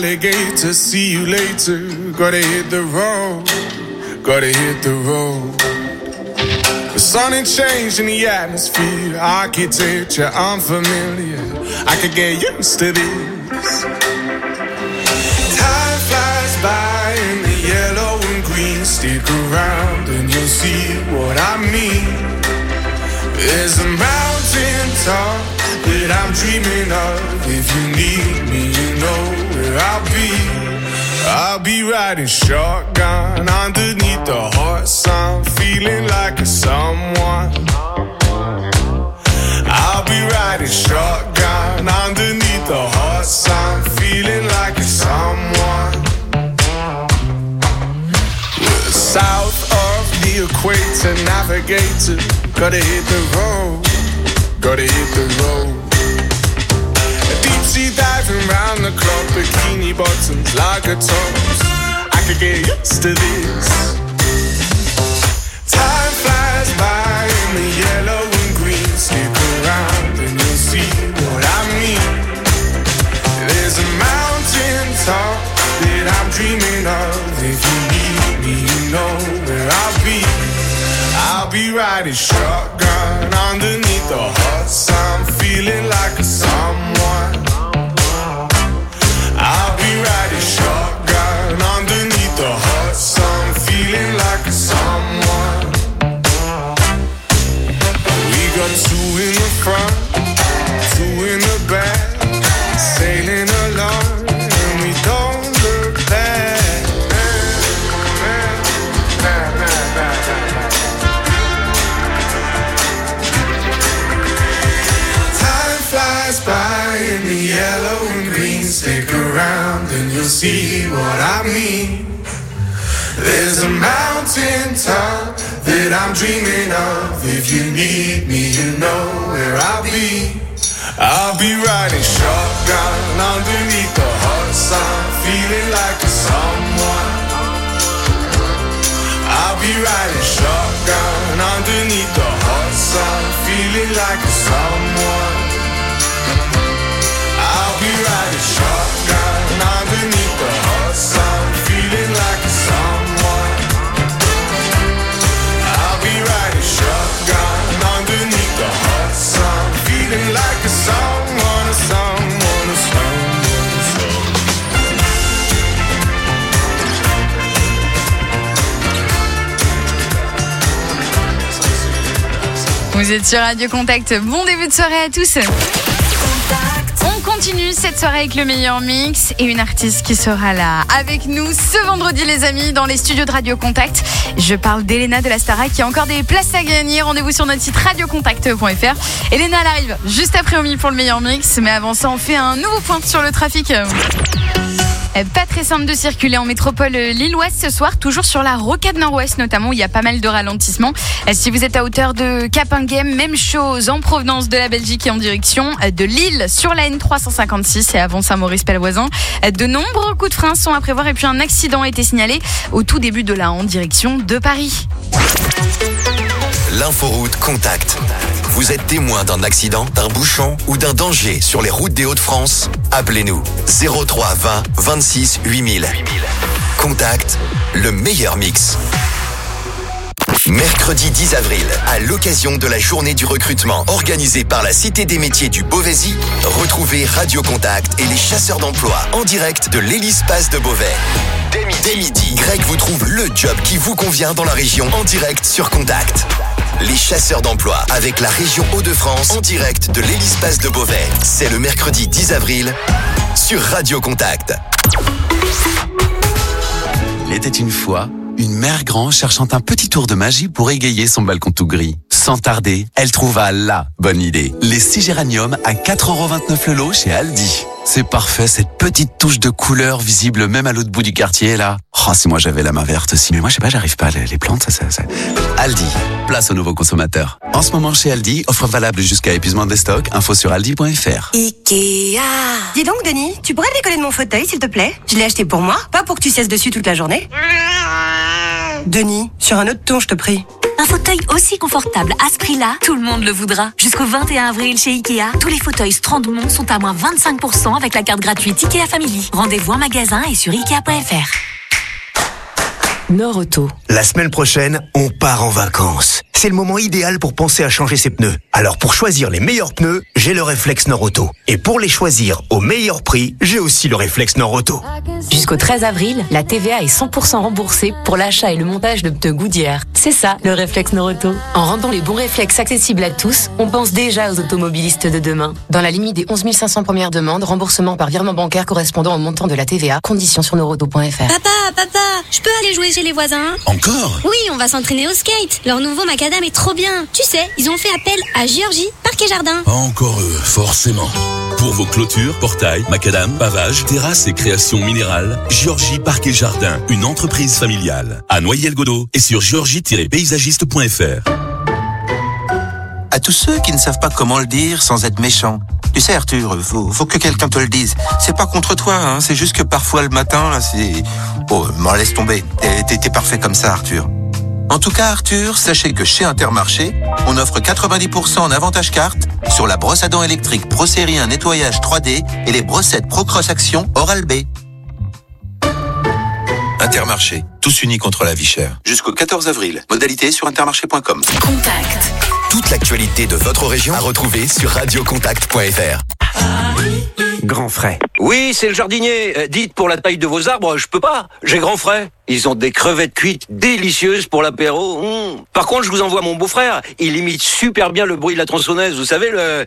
navigator, see you later. Gotta hit the road, gotta hit the road. The sun ain't changed in the atmosphere, architecture unfamiliar. I could get used to this. Time flies by in the yellow and green. Stick around and you'll see what I mean. There's a mountain top that I'm dreaming of. If you need me, you know where I'll be. I'll be riding shotgun underneath the hot sun, feeling like a someone. I'll be riding shotgun underneath the hot sun, feeling like a someone. We're south of the equator, navigator. Gotta hit the road, gotta hit the road. Deep sea diving round the clock, bikini bottoms, lager tops. I could get used to this. Time flies by in the yellow and green. Stick around and you'll see what I mean. There's a mountain top that I'm dreaming of. If you need me, you know where I'll be. I'll be riding shotgun underneath the hot sun, feeling like a someone. I'll be riding shotgun underneath the hot sun, feeling like a someone. We got two in the front, two in the back, sailing along, and we don't look back. Flies by in the yellow and green. Stick around and you'll see what I mean. There's a mountain top that I'm dreaming of. If you need me, you know where I'll be. I'll be riding shotgun underneath the hot sun, feeling like a someone. I'll be riding shotgun underneath the hot sun, feeling like a someone. I'll be riding shotgun underneath the hot sun, feeling like a someone. I'll be riding shotgun underneath the hot sun, feeling like a someone, a someone, a someone, a someone. Vous êtes sur Radio Contact. Bon début de soirée à tous. On continue cette soirée avec le meilleur mix et une artiste qui sera là avec nous ce vendredi, les amis, dans les studios de Radio Contact. Je parle d'Elena de la Starac qui a encore des places à gagner. Rendez-vous sur notre site radio contact point f r. Elena, elle arrive juste après Omi pour le meilleur mix. Mais avant ça, on fait un nouveau point sur le trafic. Pas très simple de circuler en métropole lilloise ce soir, toujours sur la rocade nord-ouest notamment, où il y a pas mal de ralentissements. Si vous êtes à hauteur de Capinghem, même chose en provenance de la Belgique et en direction de Lille sur la N trois cent cinquante-six et avant Saint-Maurice-Pelvoisin. De nombreux coups de frein sont à prévoir et puis un accident a été signalé au tout début de la en direction de Paris. L'inforoute Contact. Vous êtes témoin d'un accident, d'un bouchon ou d'un danger sur les routes des Hauts-de-France? Appelez-nous zéro trois vingt vingt-six huit mille. Contact, le meilleur mix. Mercredi dix avril, à l'occasion de la journée du recrutement organisée par la Cité des métiers du Beauvaisis, retrouvez Radio Contact et les chasseurs d'emploi en direct de l'Hélice-Passe de Beauvais. Dès midi, Dès midi, Greg vous trouve le job qui vous convient dans la région en direct sur Contact. Les chasseurs d'emploi avec la région Hauts-de-France en direct de l'Hélice-Passe de Beauvais. C'est le mercredi dix avril sur Radio Contact. Il était une fois une mère grand cherchant un petit tour de magie pour égayer son balcon tout gris. Sans tarder, elle trouva la bonne idée. Les six géraniums à quatre euros vingt-neuf le lot chez Aldi. C'est parfait, cette petite touche de couleur visible même à l'autre bout du quartier, là. Oh, si moi j'avais la main verte aussi. Mais moi, je sais pas, j'arrive pas. Les, les plantes, ça, ça, ça... Aldi, place aux nouveaux consommateurs. En ce moment, chez Aldi, offre valable jusqu'à épuisement des stocks. Info sur aldi point f r. Ikea. Dis donc, Denis, tu pourrais décoller de mon fauteuil, s'il te plaît? Je l'ai acheté pour moi, pas pour que tu siesses dessus toute la journée. Denis, sur un autre ton, je te prie. Un fauteuil aussi confortable à ce prix-là, tout le monde le voudra. Jusqu'au vingt et un avril chez Ikea, tous les fauteuils Strandemont sont à moins vingt-cinq pour cent avec la carte gratuite Ikea Family. Rendez-vous en magasin et sur ikea point f r. Nord-Auto. La semaine prochaine, on part en vacances. C'est le moment idéal pour penser à changer ses pneus. Alors pour choisir les meilleurs pneus, j'ai le réflexe Nord-Auto. Et pour les choisir au meilleur prix, j'ai aussi le réflexe Nord-Auto. Jusqu'au treize avril, la T V A est cent pour cent remboursée pour l'achat et le montage de pneus Goodyear. C'est ça, le réflexe Nord-Auto. En rendant les bons réflexes accessibles à tous, on pense déjà aux automobilistes de demain. Dans la limite des onze mille cinq cents premières demandes, remboursement par virement bancaire correspondant au montant de la T V A. Conditions sur nordauto point f r. Papa, papa, je peux aller jouer chez les voisins? Encore? Oui, on va s'entraîner au skate. Leur nouveau macadam est trop bien. Tu sais, ils ont fait appel à Géorgie, Parc et Jardin. Encore eux, forcément. Pour vos clôtures, portails, macadam, pavages, terrasses et créations minérales, Géorgie Parc et Jardin, une entreprise familiale. À Noyelles-Godault et sur géorgie tiret paysagiste point f r. À tous ceux qui ne savent pas comment le dire sans être méchant. Tu sais Arthur, faut, faut que quelqu'un te le dise. C'est pas contre toi, hein, c'est juste que parfois le matin, là, c'est... Oh, m'en laisse tomber. T'es, t'es parfait comme ça, Arthur. En tout cas, Arthur, sachez que chez Intermarché, on offre quatre-vingt-dix pour cent en avantage carte sur la brosse à dents électrique Pro Série un nettoyage trois D et les brossettes Pro Cross Action Oral-B. Intermarché, tous unis contre la vie chère. Jusqu'au quatorze avril. Modalité sur intermarché point com. Contact. Toute l'actualité de votre région à retrouver sur radio contact point f r. Grand frais. Oui, c'est le jardinier. Euh, dites pour la taille de vos arbres, je peux pas. J'ai grand frais. Ils ont des crevettes cuites délicieuses pour l'apéro. Mmh. Par contre, je vous envoie mon beau-frère. Il imite super bien le bruit de la tronçonneuse. Vous savez, le...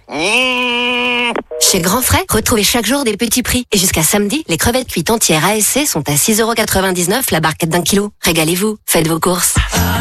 Chez Grand Frais, retrouvez chaque jour des petits prix. Et jusqu'à samedi, les crevettes cuites entières A S C sont à six euros quatre-vingt-dix-neuf la barquette d'un kilo. Régalez-vous, faites vos courses.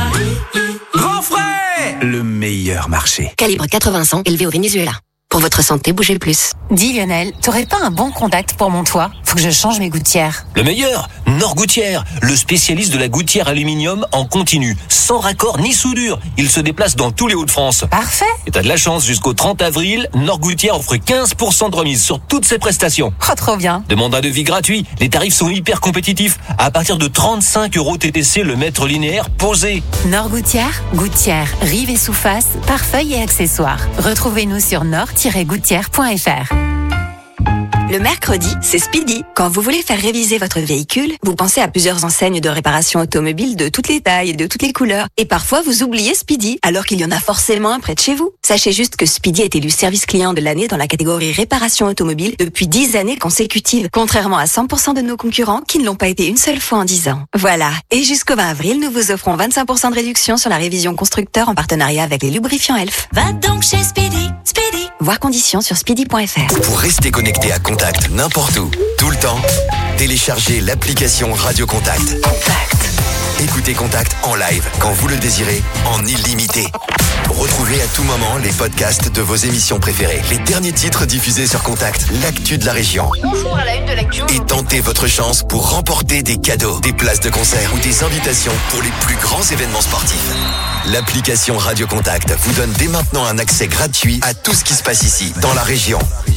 Grand frais! Le meilleur marché. Calibre quatre-vingts, élevé au Venezuela. Pour votre santé, bougez le plus. Dis Lionel, t'aurais pas un bon contact pour mon toit? Faut que je change mes gouttières. Le meilleur, Nord Gouttière, le spécialiste de la gouttière aluminium en continu, sans raccord ni soudure. Il se déplace dans tous les Hauts-de-France. Parfait. Et t'as de la chance, jusqu'au trente avril, Nord Gouttière offre quinze pour cent de remise sur toutes ses prestations. Oh, trop bien. Demande un devis gratuit. Les tarifs sont hyper compétitifs. À partir de trente-cinq euros T T C le mètre linéaire posé. Nord Gouttière, gouttière, rive et sous-face, pare-feuilles et accessoires. Retrouvez-nous sur nord tiret gouttière point f r. Le mercredi, c'est Speedy. Quand vous voulez faire réviser votre véhicule, vous pensez à plusieurs enseignes de réparation automobile de toutes les tailles et de toutes les couleurs. Et parfois, vous oubliez Speedy, alors qu'il y en a forcément un près de chez vous. Sachez juste que Speedy est élu service client de l'année dans la catégorie réparation automobile depuis dix années consécutives, contrairement à cent pour cent de nos concurrents qui ne l'ont pas été une seule fois en dix ans. Voilà. Et jusqu'au vingt avril, nous vous offrons vingt-cinq pour cent de réduction sur la révision constructeur en partenariat avec les lubrifiants Elf. Va donc chez Speedy, Speedy. Voir conditions sur speedy point f r. Pour rester connecté à Contact n'importe où, tout le temps, téléchargez l'application Radio Contact. Contact. Écoutez Contact en live quand vous le désirez, en illimité. Retrouvez à tout moment les podcasts de vos émissions préférées, les derniers titres diffusés sur Contact, l'actu de la région. Bonjour à la une de l'actu. Et tentez votre chance pour remporter des cadeaux, des places de concert ou des invitations pour les plus grands événements sportifs. L'application Radio Contact vous donne dès maintenant un accès gratuit à tout ce qui se passe ici, dans la région.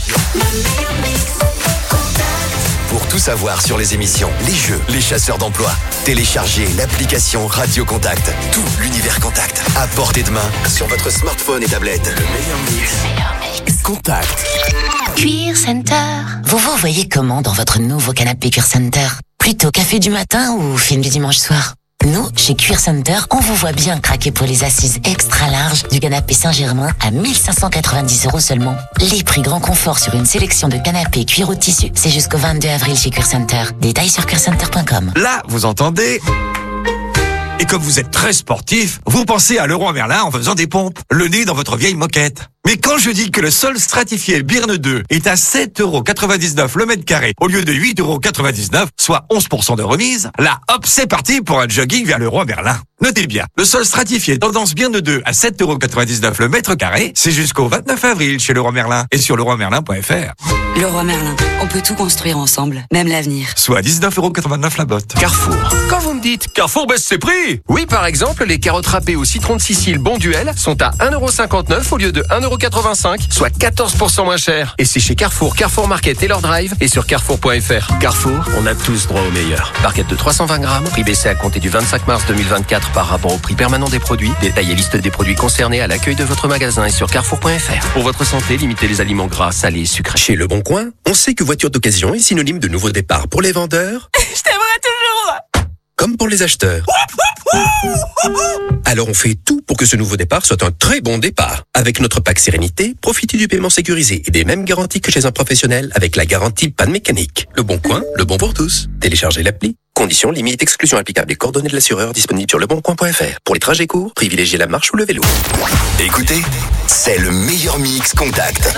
Pour tout savoir sur les émissions, les jeux, les chasseurs d'emploi, téléchargez l'application Radio Contact. Tout l'univers Contact à portée de main sur votre smartphone et tablette. Le meilleur mix. Le meilleur mix. Contact. Cuir Center. Vous vous voyez comment dans votre nouveau canapé Cuir Center? Plutôt café du matin ou film du dimanche soir? Nous, chez Cuir Center, on vous voit bien craquer pour les assises extra larges du canapé Saint-Germain à mille cinq cent quatre-vingt-dix euros seulement. Les prix grand confort sur une sélection de canapés cuir au tissu, c'est jusqu'au vingt-deux avril chez Cuir Center. Détails sur cuir center point com. Là, vous entendez? Et comme vous êtes très sportif, vous pensez à Leroy Merlin en faisant des pompes, le nez dans votre vieille moquette. Mais quand je dis que le sol stratifié Birne deux est à sept euros quatre-vingt-dix-neuf le mètre carré au lieu de huit euros quatre-vingt-dix-neuf, soit onze pour cent de remise, là, hop, c'est parti pour un jogging vers Leroy Merlin. Notez bien, le sol stratifié tendance Birne deux à sept euros quatre-vingt-dix-neuf le mètre carré, c'est jusqu'au vingt-neuf avril chez Leroy Merlin et sur leroy merlin point f r. Leroy Merlin, on peut tout construire ensemble, même l'avenir. Soit dix-neuf euros quatre-vingt-neuf la botte. Carrefour. Quand vous me dites Carrefour baisse ses prix. Oui, par exemple, les carottes râpées au citron de Sicile Bon Duel sont à un euro cinquante-neuf au lieu de un euro euros quatre-vingt-cinq, soit quatorze pour cent moins cher. Et c'est chez Carrefour, Carrefour Market et leur drive et sur carrefour point f r. Carrefour, on a tous droit au meilleur. Barquette de trois cent vingt grammes, prix baissé à compter du vingt-cinq mars deux mille vingt-quatre par rapport au prix permanent des produits. Détail et liste des produits concernés à l'accueil de votre magasin et sur carrefour point f r. Pour votre santé, limitez les aliments gras, salés et sucrés. Chez Le Bon Coin, on sait que voiture d'occasion est synonyme de nouveau départ pour les vendeurs. Je t'aimerai toujours. Comme pour les acheteurs. Alors on fait tout pour que ce nouveau départ soit un très bon départ. Avec notre pack Sérénité, profitez du paiement sécurisé et des mêmes garanties que chez un professionnel avec la garantie panne mécanique. Le Bon Coin, le bon pour tous. Téléchargez l'appli. Conditions, limites, exclusions applicables et coordonnées de l'assureur disponibles sur leboncoin point f r. Pour les trajets courts, privilégiez la marche ou le vélo. Écoutez, c'est le meilleur mix Contact.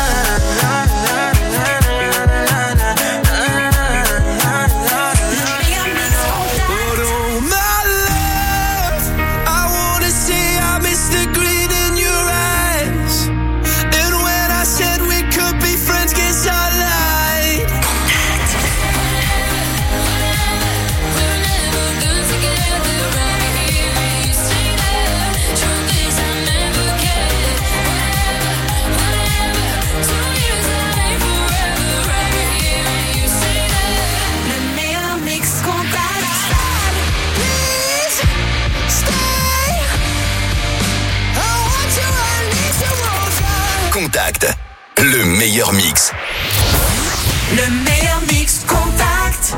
Contact, le meilleur mix. Le meilleur mix Contact.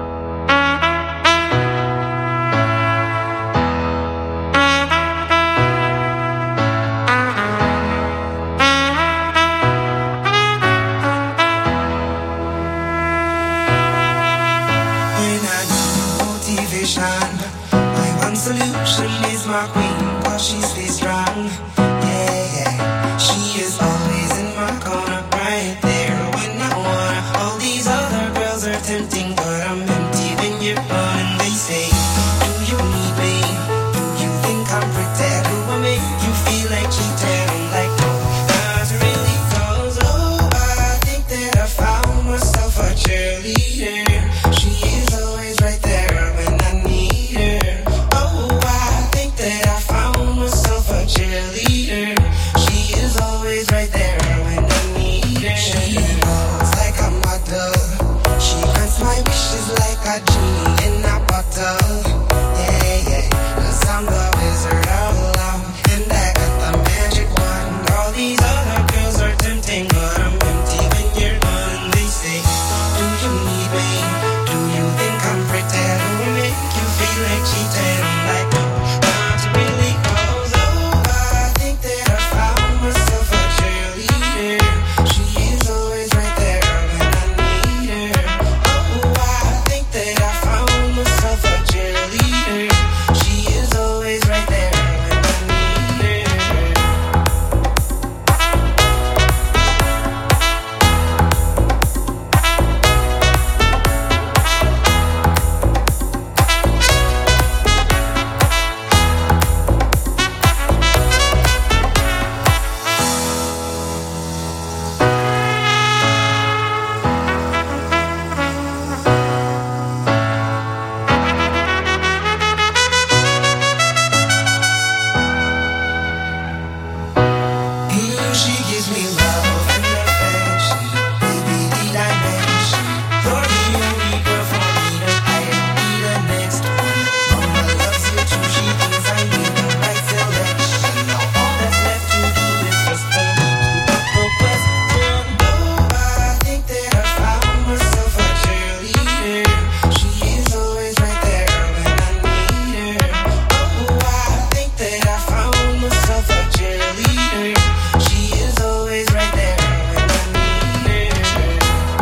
When I need motivation, my one solution is my queen, cause she stays strong. Yeah, yeah. She is always in my corner, right there when I wanna. All these other girls are tempting, but I'm empty when you're gone. And they say, do you need me? Do you think I'm pretty? Do I make you feel like cheating? I'm like, no, not really, cause oh, I think that I found myself a cheerleader. She is always right there when I need her. Oh, I think that I found myself a cheerleader. She is always right there when I need her. She looks like a model. She grants my wishes like a genie in a bottle. Yeah, yeah, cause I'm the wizard of love, and I got the magic wand. All these other girls are tempting, but I'm empty when you're gone. And they say, do you need me? Do you think I'm pretty? Do I make you feel like cheating? I'm like, no, not really, cause oh, I think that I found myself a cheerleader. She is always right there when I need her. Oh, I think that I found myself a cheerleader. She is always right there when I need her. Mm, she gives me love and affection. Baby, did I mention you're the only girl for me to I don't need the next one. Mama loves you too. She thinks I made the right selection. Now all that's left to do is just for me to propose. Oh, I think that I found myself a cheerleader. She is always right there when I need her. Oh, I think that I found myself a cheerleader. She is always right there when I need her.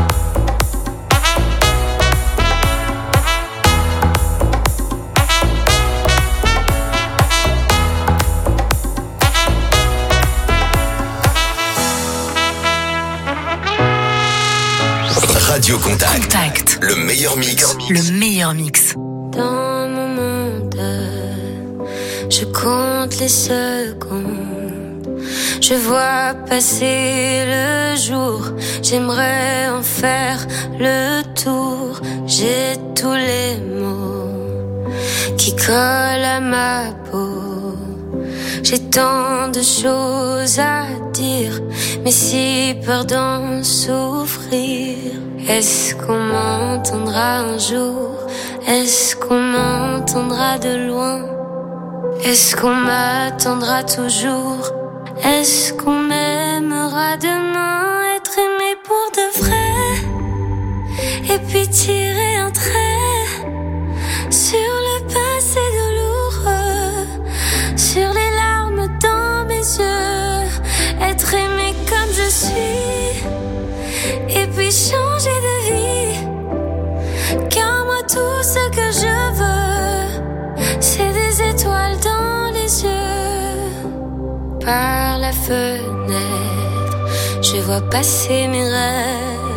Radio Contact, Contact. le meilleur mix. Le meilleur mix. Dans mon monde, je compte les secondes. Je vois passer le jour. J'aimerais en faire le tour. J'ai tous les mots qui collent à ma peau. J'ai tant de choses à dire, mais si peur d'en souffrir. Est-ce qu'on m'entendra un jour? Est-ce qu'on m'entendra de loin? Est-ce qu'on m'attendra toujours? Est-ce qu'on m'aimera demain? Être aimé pour de vrai, et puis tirer un trait sur le passé douloureux, sur les larmes dans mes yeux. Être aimé comme je suis, et puis changer de vie. Car moi tout ce que je veux, c'est des étoiles dans les yeux. Par la fenêtre, je vois passer mes rêves.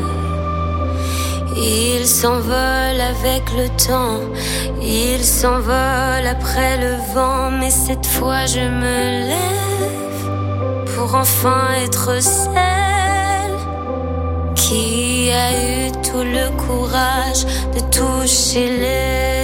Ils s'envolent avec le temps, ils s'envolent après le vent. Mais cette fois je me lève pour enfin être celle qui a eu tout le courage de toucher les